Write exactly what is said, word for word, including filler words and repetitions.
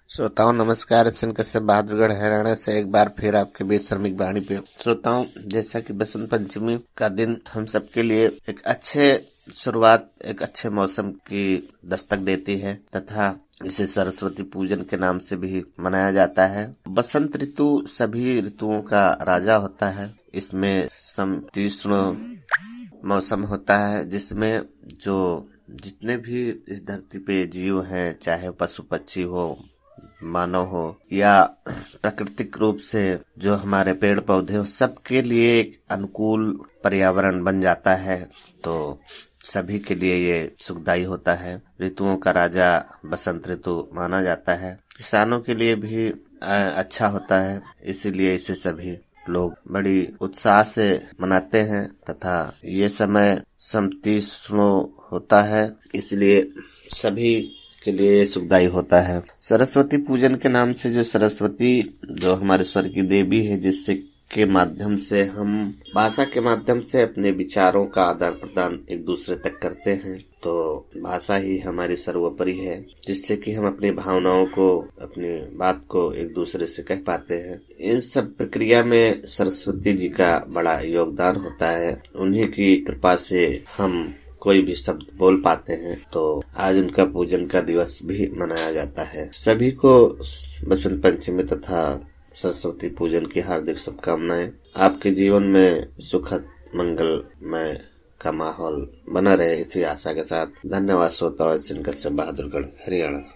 श्रोताओं नमस्कार। सिंह कश्यप बहादुरगढ़ हरियाणा से एक बार फिर आपके बीच श्रमिक वाणी पे। श्रोताओं, जैसा कि बसंत पंचमी का दिन हम सबके लिए एक अच्छे शुरुआत, एक अच्छे मौसम की दस्तक देती है तथा इसे सरस्वती पूजन के नाम से भी मनाया जाता है। बसंत ऋतु सभी ऋतुओं का राजा होता है। इसमें समशीतोष्ण मौसम होता है, जिसमें जो जितने भी इस धरती पे जीव हैं, चाहे पशु पक्षी हो, मानव हो या प्राकृतिक रूप से जो हमारे पेड़ पौधे हो, सबके लिए एक अनुकूल पर्यावरण बन जाता है। तो सभी के लिए ये सुखदायी होता है। ऋतुओं का राजा बसंत ऋतु माना जाता है। किसानों के लिए भी अच्छा होता है, इसीलिए इसे सभी लोग बड़ी उत्साह से मनाते हैं तथा ये समय समशीतोष्ण होता है, इसलिए सभी के लिए सुखदायी होता है। सरस्वती पूजन के नाम से जो सरस्वती जो हमारे स्वर की देवी है, जिससे के माध्यम से हम भाषा के माध्यम से अपने विचारों का आदान प्रदान एक दूसरे तक करते हैं। तो भाषा ही हमारी सर्वोपरि है, जिससे कि हम अपनी भावनाओं को, अपनी बात को एक दूसरे से कह पाते हैं। इन सब प्रक्रिया में सरस्वती जी का बड़ा योगदान होता है। उन्हीं की कृपा से हम कोई भी शब्द बोल पाते हैं। तो आज उनका पूजन का दिवस भी मनाया जाता है। सभी को बसंत पंचमी तथा सरस्वती पूजन की हार्दिक शुभकामनाएं। आपके जीवन में सुखद मंगलमय का माहौल बना रहे, इसी आशा के साथ धन्यवाद। श्रोताओं, सिंह कश्यप बहादुरगढ़ हरियाणा।